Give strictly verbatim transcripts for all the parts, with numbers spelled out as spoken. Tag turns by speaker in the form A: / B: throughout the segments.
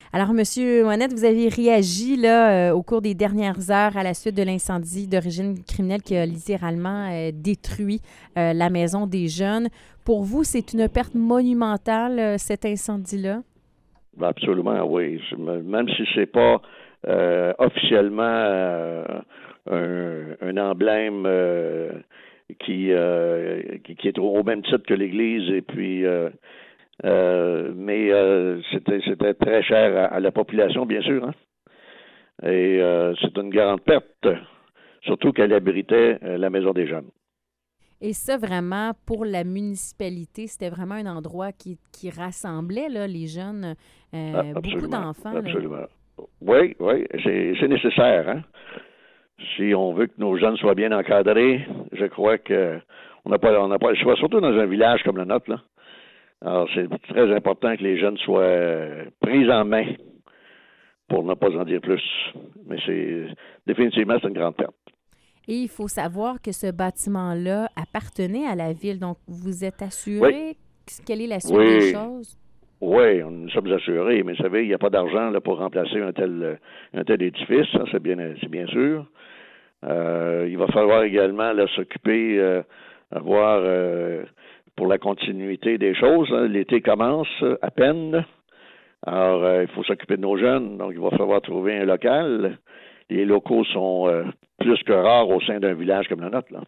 A: Alors, Monsieur Monette, vous avez réagi là, euh, au cours des dernières heures à la suite de l'incendie d'origine criminelle qui a littéralement euh, détruit euh, la maison des jeunes. Pour vous, c'est une perte monumentale, euh, cet incendie-là?
B: Ben, absolument, oui. Même si c'est pas euh, officiellement euh, un, un emblème euh, qui, euh, qui, qui est au même titre que l'Église, et puis euh, euh, mais euh, c'était c'était très cher à, à la population, bien sûr, hein? Et euh, c'est une grande perte, surtout qu'elle abritait euh, la maison des jeunes.
A: Et ça, vraiment, pour la municipalité, c'était vraiment un endroit qui, qui rassemblait là, les jeunes,
B: Ah,
A: euh, beaucoup
B: absolument,
A: d'enfants, là.
B: absolument. Oui, oui, c'est, c'est nécessaire, hein? Si on veut que nos jeunes soient bien encadrés, je crois que on n'a pas, on n'a pas le choix, surtout dans un village comme le nôtre, là. Alors, c'est très important que les jeunes soient euh, pris en main, pour ne pas en dire plus. Mais c'est définitivement, c'est une grande perte.
A: Et il faut savoir que ce bâtiment-là appartenait à la ville. Donc, vous êtes
B: Oui,
A: assuré? Quelle est la suite des
B: oui,
A: choses?
B: oui, on nous sommes assurés, mais vous savez, il n'y a pas d'argent là, pour remplacer un tel, un tel édifice, ça, c'est bien, c'est bien sûr. Euh, il va falloir également là, s'occuper, euh, avoir euh, pour la continuité des choses, hein. L'été commence à peine. Alors, euh, il faut s'occuper de nos jeunes, donc il va falloir trouver un local. Les locaux sont euh, plus que rares au sein d'un village comme le nôtre, là.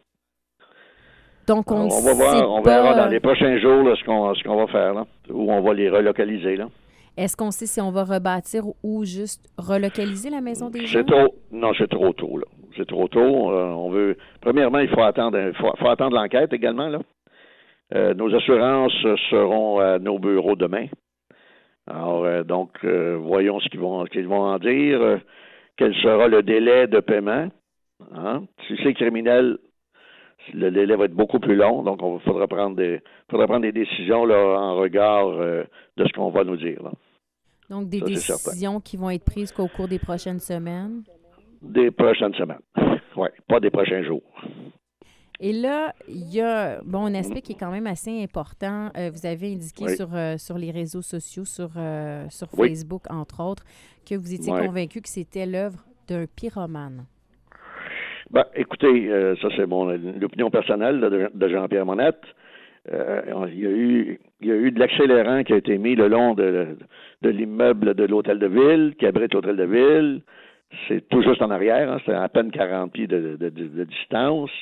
A: Donc, on ne
B: Alors, on va
A: sait
B: voir, on verra dans
A: pas.
B: les prochains jours là, ce qu'on ce qu'on va faire, là, où on va les relocaliser, là.
A: Est-ce qu'on sait si on va rebâtir ou juste relocaliser la maison des
B: C'est
A: jeunes?
B: trop, non, c'est trop tôt, là. C'est trop tôt. Euh, on veut, premièrement, il faut attendre, il faut, faut attendre l'enquête également, là. Euh, nos assurances seront à nos bureaux demain. Alors, euh, donc, euh, voyons ce qu'ils vont, ce qu'ils vont en dire. Euh, quel sera le délai de paiement? Hein? Si c'est criminel, le délai va être beaucoup plus long. Donc, il faudra prendre des, faudra prendre des décisions là, en regard euh, de ce qu'on va nous dire, là.
A: Donc, des
B: Ça, c'est certain.
A: décisions qui vont être prises qu'au cours des prochaines semaines.
B: Des prochaines semaines. Oui, pas des prochains jours.
A: Et là, il y a bon, un aspect qui est quand même assez important. Euh, vous avez indiqué
B: Oui.
A: sur, euh, sur les réseaux sociaux, sur, euh, sur
B: Oui.
A: Facebook, entre autres, que vous étiez
B: Oui.
A: convaincu que c'était l'œuvre d'un pyromane.
B: Ben, écoutez, euh, ça c'est mon l'opinion personnelle là, de, de Jean-Pierre Monette. Euh, il y a eu il y a eu de l'accélérant qui a été mis le long de, de l'immeuble de l'hôtel de ville, qui abrite l'hôtel de ville. C'est tout juste en arrière, hein, c'est à peine quarante pieds de, de, de, de distance.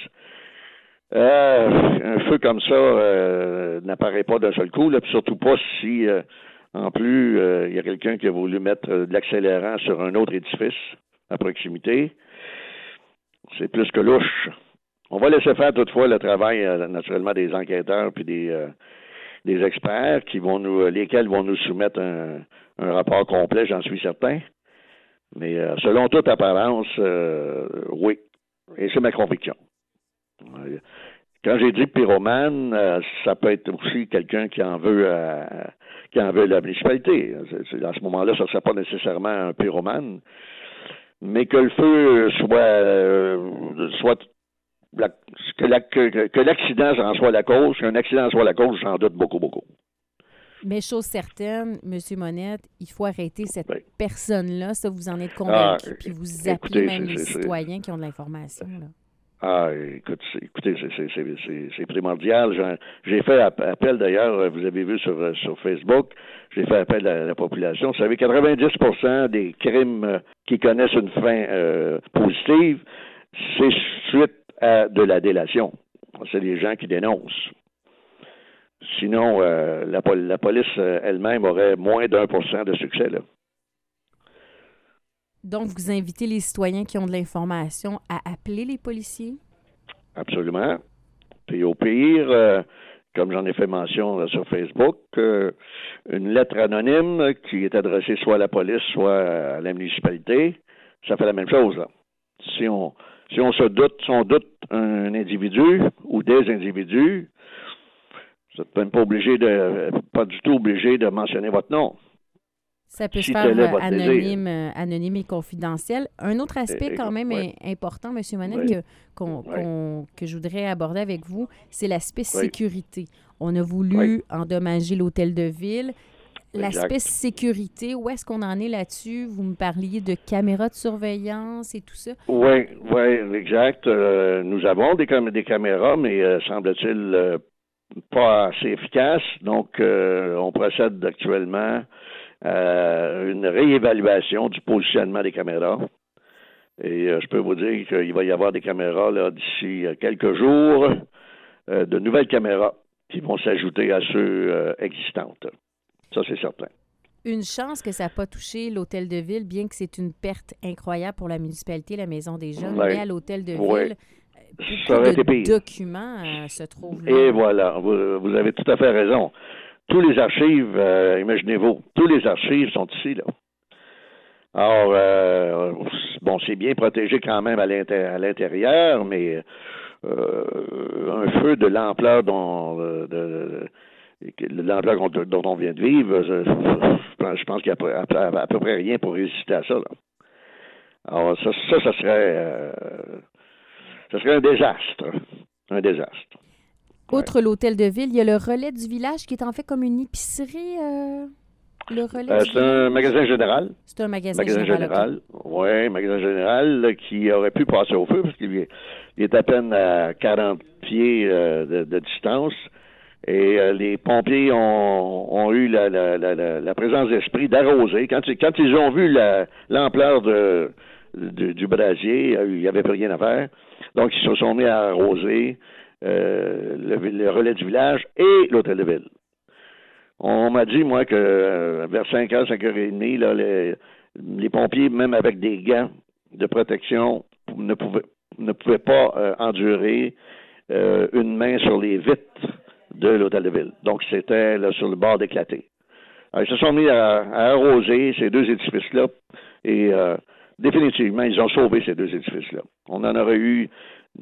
B: Euh, un feu comme ça euh, n'apparaît pas d'un seul coup, là, puis surtout pas si, euh, en plus, euh, il y a quelqu'un qui a voulu mettre de l'accélérant sur un autre édifice à proximité. C'est plus que louche. On va laisser faire toutefois le travail, euh, naturellement, des enquêteurs puis des, euh, des experts qui vont nous, lesquels vont nous soumettre un, un rapport complet, j'en suis certain. Mais euh, selon toute apparence, euh, oui. Et c'est ma conviction. Quand j'ai dit pyromane, euh, ça peut être aussi quelqu'un qui en veut euh, qui en veut la municipalité. C'est, c'est, à ce moment-là, ça ne serait pas nécessairement un pyromane. Mais que le feu soit euh, soit la, que, la, que, que l'accident en soit la cause, qu'un accident soit la cause, j'en doute beaucoup, beaucoup.
A: Mais chose certaine, M. Monette, il faut arrêter cette
B: Oui.
A: personne-là. Ça, vous en êtes
B: Ah,
A: convaincu. Puis vous appelez
B: écoutez,
A: même
B: c'est,
A: les
B: c'est,
A: citoyens
B: c'est...
A: qui ont de l'information, là.
B: Ah, écoute, c'est, écoutez, c'est, c'est, c'est, c'est, c'est primordial. J'ai, j'ai fait appel, d'ailleurs, vous avez vu sur, sur Facebook, j'ai fait appel à la population. Vous savez, quatre-vingt-dix pour cent des crimes qui connaissent une fin euh, positive, c'est suite à de la délation. C'est des gens qui dénoncent. Sinon, euh, la, la police euh, elle-même aurait moins d'un pour cent de succès, là.
A: Donc, vous invitez les citoyens qui ont de l'information à appeler les policiers?
B: Absolument. Puis au pire, euh, comme j'en ai fait mention là, sur Facebook, euh, une lettre anonyme qui est adressée soit à la police, soit à la municipalité, ça fait la même chose, là. Si on si on se doute, si on doute un individu ou des individus, vous n'êtes même pas obligé de pas du tout obligé de mentionner votre nom.
A: Ça peut
B: Si
A: se faire
B: tel est
A: euh,
B: votre
A: anonyme, euh, anonyme et confidentiel. Un autre aspect
B: Et, et,
A: quand même
B: ouais,
A: important, M. Monette,
B: ouais,
A: que, qu'on,
B: ouais,
A: qu'on, que je voudrais aborder avec vous, c'est l'aspect
B: ouais,
A: sécurité. On a
B: ouais,
A: voulu endommager l'hôtel de ville. L'aspect sécurité, où est-ce qu'on en est là-dessus? Vous me parliez de caméras de surveillance et tout ça.
B: Oui, oui, exact. Euh, nous avons des, cam- des caméras, mais euh, semble-t-il euh, pas assez efficaces. Donc, euh, on procède actuellement à une réévaluation du positionnement des caméras. Et euh, je peux vous dire qu'il va y avoir des caméras là d'ici euh, quelques jours, euh, de nouvelles caméras qui vont s'ajouter à ceux euh, existantes. Ça, c'est certain.
A: Une chance que ça n'a pas touché l'hôtel de ville, bien que c'est une perte incroyable pour la municipalité, la Maison des Jeunes,
B: Ouais.
A: mais à l'hôtel de
B: Ouais.
A: ville,
B: Ça
A: beaucoup
B: aurait
A: de
B: été pire.
A: documents euh, se trouvent là.
B: Et voilà, vous, vous avez tout à fait raison. Tous les archives, euh, imaginez-vous, tous les archives sont ici, là. Alors, euh, bon, c'est bien protégé quand même à l'inté- à l'intérieur, mais euh, un feu de l'ampleur dont, de, de, de l'ampleur dont, dont on vient de vivre, je, je pense, je pense qu'il n'y a à, à, à peu près rien pour résister à ça, là. Alors, ça, ça, ça serait, euh, ça serait un désastre. Un désastre.
A: Outre ouais. l'hôtel de ville, il y a le relais du village qui est en fait comme une épicerie. Euh, le relais
B: euh,
A: du
B: c'est
A: village.
B: un magasin général.
A: C'est un magasin,
B: magasin
A: général.
B: général. Oui, un magasin général là, qui aurait pu passer au feu parce qu'il est, il est à peine à quarante pieds euh, de, de distance. Et euh, les pompiers ont, ont eu la, la, la, la présence d'esprit d'arroser. Quand, quand ils ont vu la, l'ampleur de, de, du brasier, il n'y avait plus rien à faire. Donc, ils se sont mis à arroser euh, le, le relais du village et l'hôtel de ville. On m'a dit, moi, que euh, vers cinq heures, cinq heures trente, là, les, les pompiers, même avec des gants de protection, ne pouvaient, ne pouvaient pas euh, endurer euh, une main sur les vitres de l'hôtel de ville. Donc, c'était là, sur le bord d'éclater. Alors, ils se sont mis à, à arroser ces deux édifices-là et euh, définitivement, ils ont sauvé ces deux édifices-là. On en aurait eu...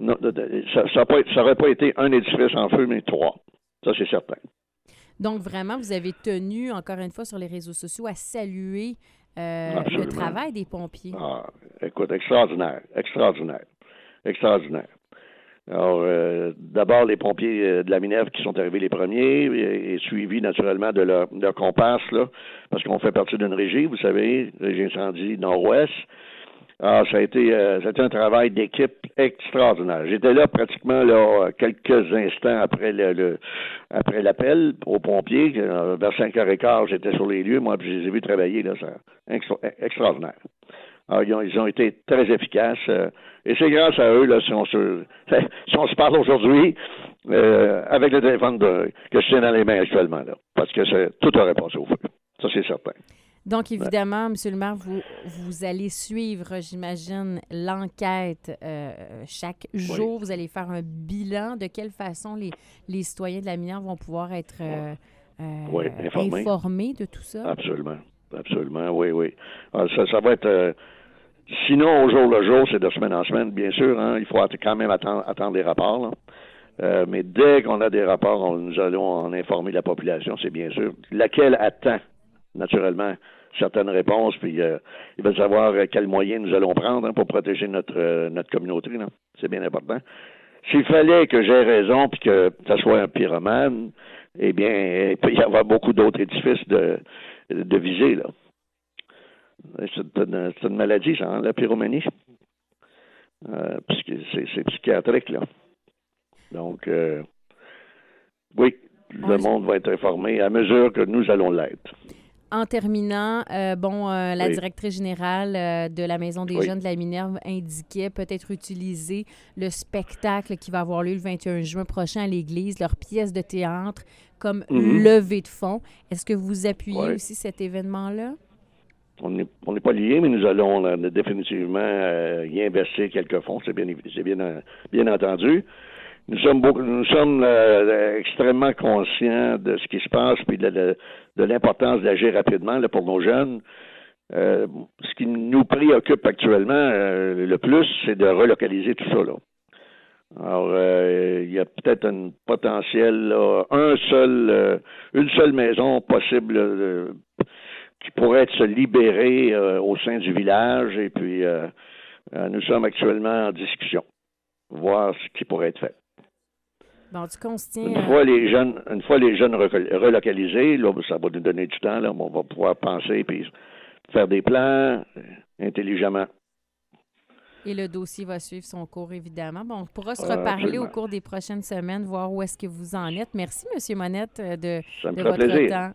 B: Ça n'aurait pas, pas été un édifice en feu, mais trois. Ça, c'est certain.
A: Donc, vraiment, vous avez tenu, encore une fois, sur les réseaux sociaux, à saluer euh, le travail des pompiers.
B: Ah, écoute, extraordinaire, extraordinaire, extraordinaire. Alors, euh, d'abord, les pompiers euh, de la Minerve qui sont arrivés les premiers, et, et suivis naturellement de leur, de leur comparse, là, parce qu'on fait partie d'une régie, vous savez, régie incendie Nord-Ouest. Alors, ça a été, euh, ça a été un travail d'équipe extraordinaire. J'étais là pratiquement là quelques instants après le, le après l'appel aux pompiers. Euh, vers cinq heures quinze, j'étais sur les lieux, moi, puis je les ai vus travailler là, ça, extra, extraordinaire. Alors, ils ont, ils ont été très efficaces. Euh, et c'est grâce à eux, là, si on se, si on se parle aujourd'hui, euh, avec le téléphone de, que je tiens dans les mains actuellement, là, parce que c'est, tout aurait passé au feu. Ça, c'est certain.
A: Donc, évidemment, ouais. M. le maire, vous, vous allez suivre, j'imagine, l'enquête euh, chaque jour. Oui. Vous allez faire un bilan. De quelle façon les, les citoyens de la Minerve vont pouvoir être euh, euh, oui, informés. informés de tout ça?
B: Absolument. Absolument, oui, oui. Alors, ça, ça va être... Euh, sinon, au jour le jour, c'est de semaine en semaine, bien sûr. Hein, il faut quand même attendre, attendre les rapports. Là. Euh, mais dès qu'on a des rapports, on, nous allons en informer la population, c'est bien sûr. Laquelle attend, naturellement, certaines réponses, puis euh, ils veulent savoir quels moyens nous allons prendre hein, pour protéger notre, euh, notre communauté. Là. C'est bien important. S'il fallait que j'ai raison puis que ça soit un pyromane, eh bien, il peut y avoir beaucoup d'autres édifices de, de visée, là. C'est une, c'est une maladie, ça, hein, la pyromanie. Euh, puisque c'est, c'est psychiatrique, là. Donc, euh, oui, le oui. monde va être informé à mesure que nous allons l'être.
A: En terminant, euh, bon, euh, la oui. directrice générale euh, de la Maison des oui. Jeunes de la Minerve indiquait peut-être utiliser le spectacle qui va avoir lieu le vingt et un juin prochain à l'église, leur pièce de théâtre, comme mm-hmm. levée de fonds. Est-ce que vous appuyez oui. aussi cet événement-là?
B: On n'est on n'est pas liés, mais nous allons là, définitivement euh, y investir quelques fonds, c'est bien, c'est bien, bien entendu. Nous sommes beaucoup, nous sommes euh, extrêmement conscients de ce qui se passe puis de, de, de l'importance d'agir rapidement là, pour nos jeunes. Euh, ce qui nous préoccupe actuellement euh, le plus, c'est de relocaliser tout ça. Là. Alors, euh, il y a peut-être un potentiel, là, un seul, euh, une seule maison possible euh, qui pourrait être se libérer euh, au sein du village. Et puis, euh, euh, nous sommes actuellement en discussion, voir ce qui pourrait être fait.
A: Bon, en tout cas, on se tient...
B: Une
A: euh,
B: fois les jeunes, une fois les jeunes reco- relocalisés, là, ça va nous donner du temps, là, on va pouvoir penser puis faire des plans euh, intelligemment.
A: Et le dossier va suivre son cours, évidemment. Bon, on pourra se
B: Euh,
A: reparler
B: absolument.
A: au cours des prochaines semaines, voir où est-ce que vous en êtes. Merci, M. Monette, euh, de,
B: Ça me
A: de
B: fera
A: votre
B: plaisir.
A: temps.